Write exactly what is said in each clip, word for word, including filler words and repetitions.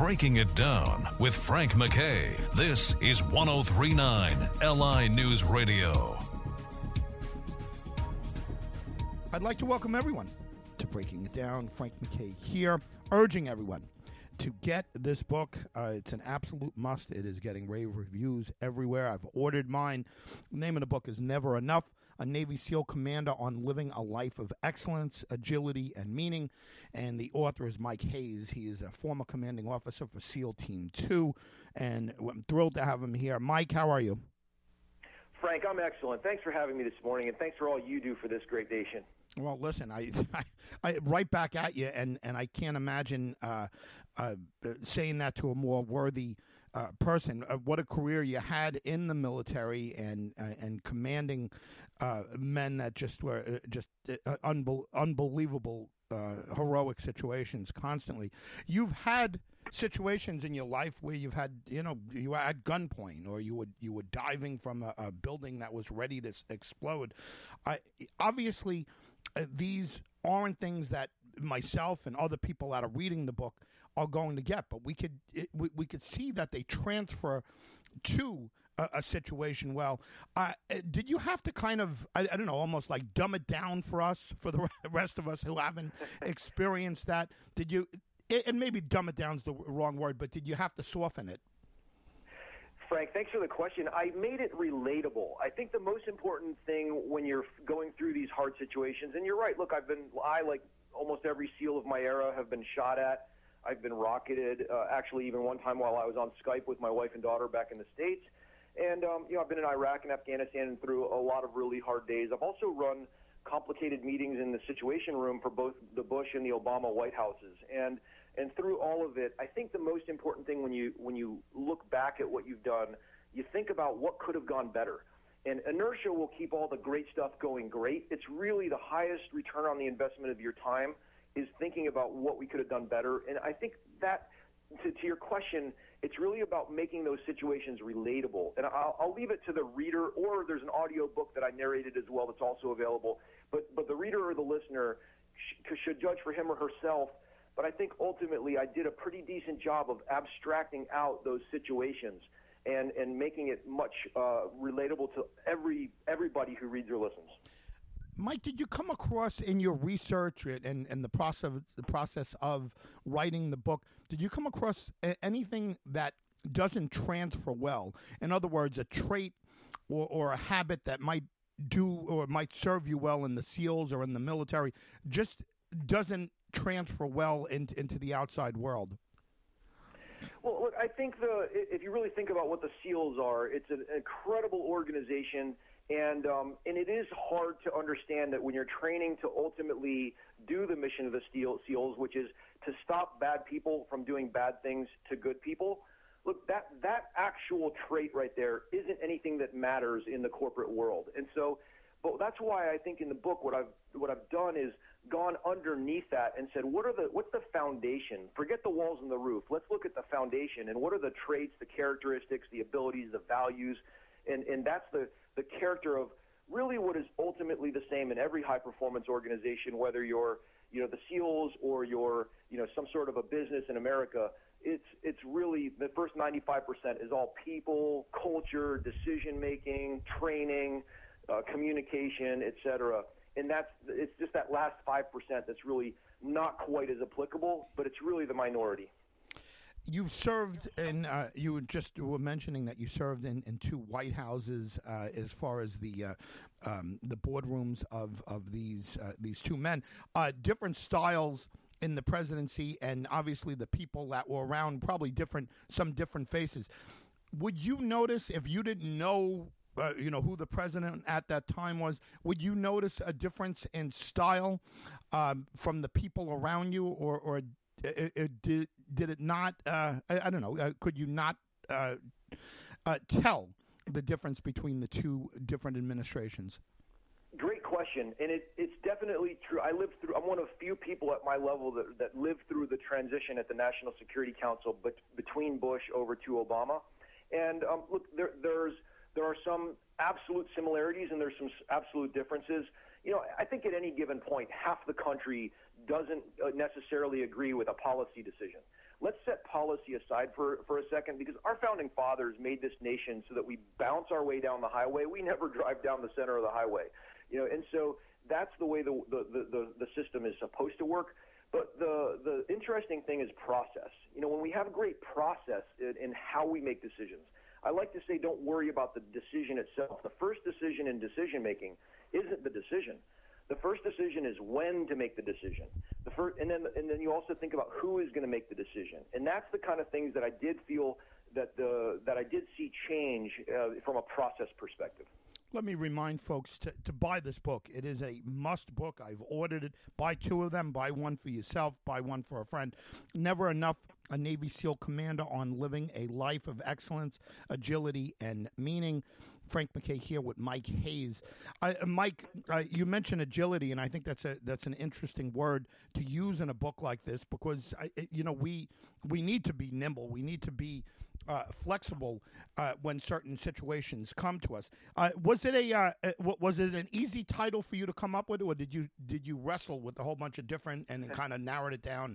Breaking It Down with Frank McKay. This is one oh three point nine L I News Radio. I'd like to welcome everyone to Breaking It Down. Frank McKay here, urging everyone to get this book. Uh, it's an absolute must. It is getting rave reviews everywhere. I've ordered mine. The name of the book is Never Enough, a Navy SEAL commander on living a life of excellence, agility, and meaning. And the author is Mike Hayes. He is a former commanding officer for SEAL Team two, and I'm thrilled to have him here. Mike, how are you? Frank, I'm excellent. Thanks for having me this morning, and thanks for all you do for this great nation. Well, listen, I, I, I right back at you, and, and I can't imagine uh, uh, saying that to a more worthy uh, person. Uh, what a career you had in the military, and uh, and commanding uh, men that just were uh, just uh, unbel- unbelievable, uh, heroic situations constantly. You've had situations in your life where you've had, you know, you were at gunpoint, or you would you were diving from a, a building that was ready to s- explode. I obviously. Uh, these aren't things that myself and other people that are reading the book are going to get, but we could it, we, we could see that they transfer to a, a situation. Well, uh, did you have to kind of, I, I don't know, almost like dumb it down for us, for the rest of us who haven't experienced that? Did you, and maybe dumb it down is the wrong word, but did you have to soften it? Frank, thanks for the question. I made it relatable. I think the most important thing when you're going through these hard situations, and you're right, look, I've been, I, like almost every SEAL of my era, have been shot at. I've been rocketed, uh, actually even one time while I was on Skype with my wife and daughter back in the States. And, um, you know, I've been in Iraq and Afghanistan and through a lot of really hard days. I've also run complicated meetings in the Situation Room for both the Bush and the Obama White Houses. And And through all of it, I think the most important thing when you when you look back at what you've done, you think about what could have gone better. And inertia will keep all the great stuff going great. It's really the highest return on the investment of your time is thinking about what we could have done better. And I think that, to, to your question, it's really about making those situations relatable. And I'll, I'll leave it to the reader, or there's an audio book that I narrated as well that's also available. But, but the reader or the listener sh- should judge for him or herself. But I think ultimately I did a pretty decent job of abstracting out those situations and, and making it much uh, relatable to every everybody who reads or listens. Mike, did you come across in your research and, and the process the process of writing the book, did you come across anything that doesn't transfer well? In other words, a trait or, or a habit that might do or might serve you well in the SEALs or in the military just doesn't transfer well into, into the outside world? Well, look, I think the if you really think about what the SEALs are, it's an incredible organization, and um, and it is hard to understand that when you're training to ultimately do the mission of the SEALs, which is to stop bad people from doing bad things to good people. Look, that that actual trait right there isn't anything that matters in the corporate world, and so. But that's why I think in the book what I've what I've done is gone underneath that and said, what are the what's the foundation? Forget the walls and the roof. Let's look at the foundation and what are the traits, the characteristics, the abilities, the values, and and that's the the character of really what is ultimately the same in every high performance organization, whether you're you know the SEALs or you're you know some sort of a business in America. It's it's really the first ninety-five percent is all people, culture, decision making, training. Uh, communication, et cetera, and that's it's just that last five percent that's really not quite as applicable, but it's really the minority. You've served in. Uh, you just were mentioning that you served in, in two White Houses uh, as far as the uh, um, the boardrooms of of these uh, these two men. Uh, different styles in the presidency, and obviously the people that were around, probably different, some different faces. Would you notice if you didn't know? Uh, you know, who the president at that time was, would you notice a difference in style um, from the people around you, or, or it, it, did, did it not, uh, I, I don't know, uh, could you not uh, uh, tell the difference between the two different administrations? Great question, and it, it's definitely true. I lived through, I'm one of few people at my level that, that lived through the transition at the National Security Council but between Bush over to Obama. And um, look, there, there's There are some absolute similarities and there's some absolute differences. You know, I think at any given point, half the country doesn't necessarily agree with a policy decision. let's set policy aside for, for a second, because our founding fathers made this nation so that we bounce our way down the highway. We never drive down the center of the highway, you know, and so that's the way the the, the, the system is supposed to work. But the, the interesting thing is process. You know, when we have a great process in, in how we make decisions, I like to say don't worry about the decision itself. The first decision in decision-making isn't the decision. The first decision is when to make the decision. The first, and then and then you also think about who is going to make the decision. And that's the kind of things that I did feel that the that I did see change uh, from a process perspective. Let me remind folks to, to buy this book. It is a must book. I've ordered it. Buy two of them. Buy one for yourself. Buy one for a friend. Never Enough, a Navy SEAL commander on living a life of excellence, agility, and meaning. Frank MacKay here with Mike Hayes. Uh, Mike, uh, you mentioned agility, and I think that's a that's an interesting word to use in a book like this because I, you know we we need to be nimble. We need to be uh, flexible uh, when certain situations come to us. Uh, was it a uh, was it an easy title for you to come up with, or did you did you wrestle with a whole bunch of different and then kind of narrowed it down?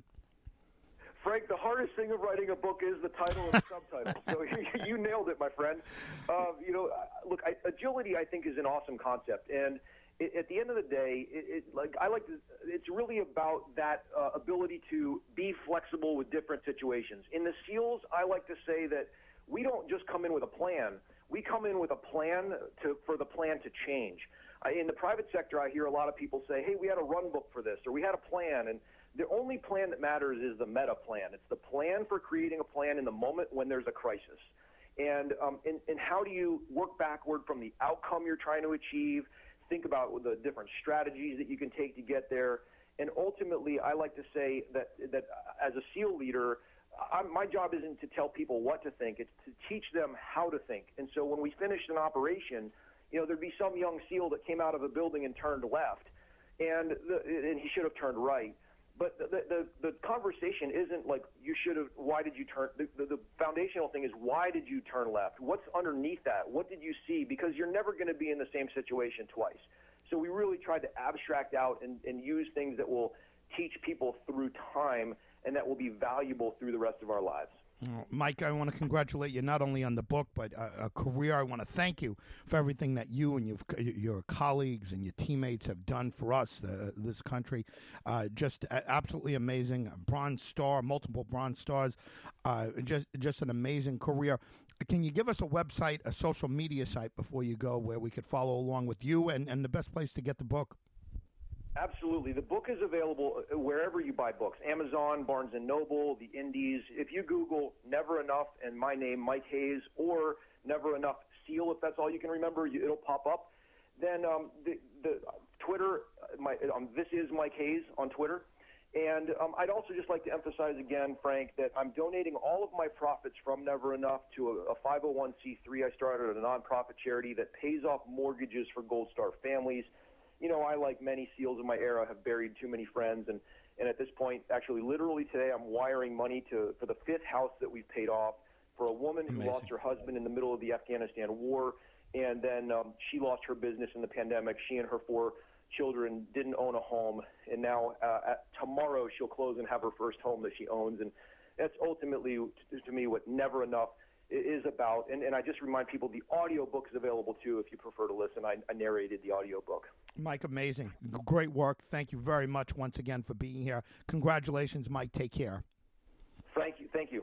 Frank, the hardest thing of writing a book is the title and the subtitle. So you nailed it, my friend. Uh, you know, look, I, agility, I think, is an awesome concept, and it, at the end of the day, it, it, like I like to, it's really about that uh, ability to be flexible with different situations. In the SEALs, I like to say that we don't just come in with a plan. We come in with a plan to for the plan to change. I, in the private sector, I hear a lot of people say, "Hey, we had a run book for this," or "We had a plan," and the only plan that matters is the meta plan. It's the plan for creating a plan in the moment when there's a crisis. And, um, and, and how do you work backward from the outcome you're trying to achieve, think about the different strategies that you can take to get there. And ultimately, I like to say that, that as a SEAL leader, I'm, my job isn't to tell people what to think. It's to teach them how to think. And so when we finished an operation, you know, there'd be some young SEAL that came out of a building and turned left, and, the, and he should have turned right. But the, the the conversation isn't like you should have. Why did you turn? The, the, the foundational thing is why did you turn left? What's underneath that? What did you see? Because you're never going to be in the same situation twice. So we really tried to abstract out and, and use things that will teach people through time and that will be valuable through the rest of our lives. Mike, I want to congratulate you not only on the book, but a, a career. I want to thank you for everything that you and your, your colleagues and your teammates have done for us, uh, this country. Uh, just absolutely amazing. Bronze Star, multiple Bronze Stars. Uh, just, just an amazing career. Can you give us a website, a social media site before you go where we could follow along with you and, and the best place to get the book? Absolutely. The book is available wherever you buy books, Amazon, Barnes and Noble, the Indies. If you Google Never Enough and my name, Mike Hayes, or Never Enough SEAL, if that's all you can remember, you, it'll pop up. Then um, the, the Twitter, my, um, this is Mike Hayes on Twitter. And um, I'd also just like to emphasize again, Frank, that I'm donating all of my profits from Never Enough to a, a five oh one c three I started at a nonprofit charity that pays off mortgages for Gold Star families. You know, I, like many SEALs in my era, have buried too many friends, and, and at this point, actually, literally today, I'm wiring money to for the fifth house that we've paid off for a woman who Amazing. lost her husband in the middle of the Afghanistan war, and then um, she lost her business in the pandemic. She and her four children didn't own a home, and now uh, at, tomorrow she'll close and have her first home that she owns, and that's ultimately, to, to me, what Never Enough is about. And, and I just remind people the audio book is available too if you prefer to listen. I, I narrated the audio book. Mike, amazing. Great work. Thank you very much once again for being here. Congratulations, Mike. Take care. Thank you. Thank you.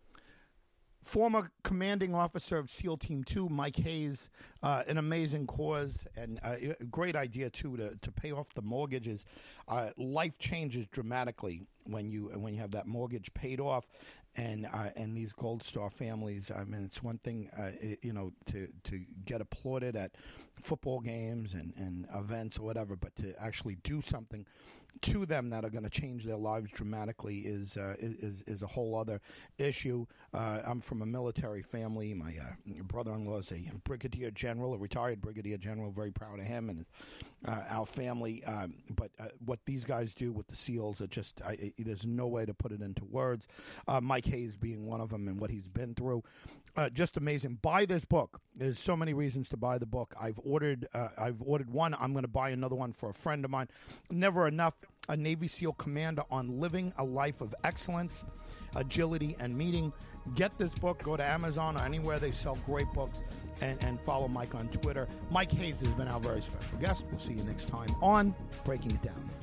Former commanding officer of SEAL Team two, Mike Hayes, uh, an amazing cause and uh, a great idea, too, to, to pay off the mortgages. Uh, life changes dramatically when you when you have that mortgage paid off. And uh, and these Gold Star families, I mean, it's one thing, uh, it, you know, to, to get applauded at football games and, and events or whatever, but to actually do something to them that are going to change their lives dramatically is uh, is is a whole other issue. Uh, I'm from a military family. My uh, brother-in-law is a brigadier general, a retired brigadier general. Very proud of him and uh, our family. Um, but uh, what these guys do with the SEALs, are just I, I, there's no way to put it into words. Uh, Mike Hayes being one of them, and what he's been through, uh, just amazing. Buy this book. There's so many reasons to buy the book. I've ordered. Uh, I've ordered one. I'm going to buy another one for a friend of mine. Never Enough. a Navy SEAL commander, on living a life of excellence, agility, and meaning. Get this book. Go to Amazon or anywhere they sell great books, and, and follow Mike on Twitter. Mike Hayes has been our very special guest. We'll see you next time on Breaking It Down.